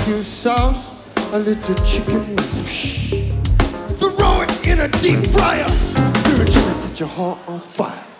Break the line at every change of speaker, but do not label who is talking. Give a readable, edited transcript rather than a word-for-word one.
barbecue sauce, a little chicken wings. Throw it in a deep fryer. You're gonna set your heart on fire.